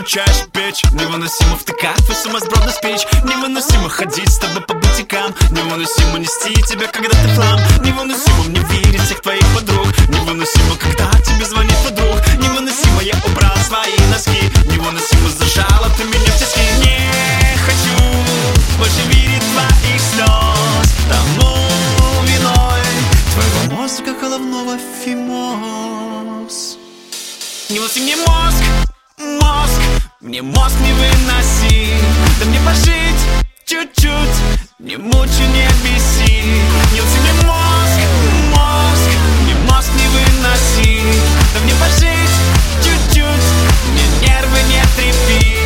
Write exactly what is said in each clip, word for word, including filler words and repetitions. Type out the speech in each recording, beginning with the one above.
включаешь печь. Невыносимо втыкать твой сумасбродный спич. Невыносимо ходить с тобой по бутикам. Невыносимо нести тебя, когда ты флам. Невыносимо мне верить всех твоих подруг. Невыносимо, когда тебе звонит подруг. Невыносимо, я убрал свои носки. Невыносимо, зажала ты меня в тиски. Не хочу больше видеть твоих слез. Тому виной твоего мозга головного фимоз. Не выноси мне мозг, мозг, мне мозг не выноси. Да мне пожить чуть-чуть, не мучи, не беси. Не выноси мне мозг, мозг, мне мозг не выноси. Да мне пожить чуть-чуть, мне нервы не трепи.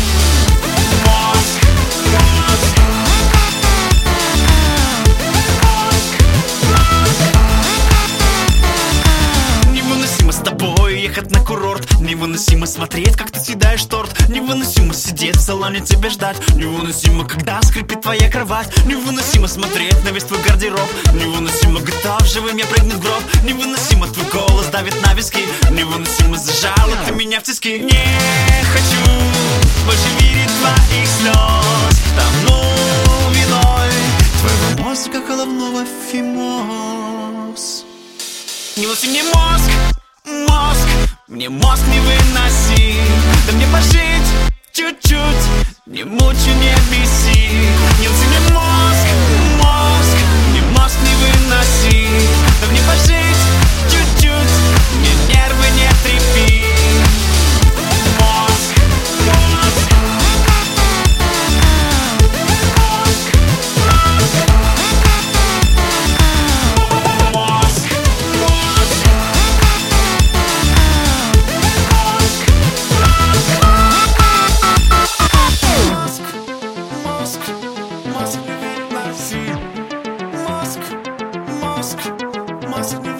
Мозг, мозг, мозг. Невыносимо с тобой ехать на курорт. Невыносимо смотреть, как ты съедаешь торт. Невыносимо сидеть в салоне, тебя ждать. Невыносимо, когда скрипит твоя кровать. Невыносимо смотреть на весь твой гардероб. Невыносимо, готов живым я прыгну в гроб. Невыносимо, твой голос давит на виски. Невыносимо, зажала ты меня в тиски. Не хочу больше видеть твоих слез. Тому виной твоего мозга головного фимоз. Не выноси мне мозг, мозг, мне мозг не выноси. Да мне пожить чуть-чуть, не мучи, не беси. Не выноси мне мозг, мозг, мне мозг не выноси. Да мне пожить чуть-чуть, мне нервы не трепи. Мозг, мозг, Mosque, mosque, mosque, mosque.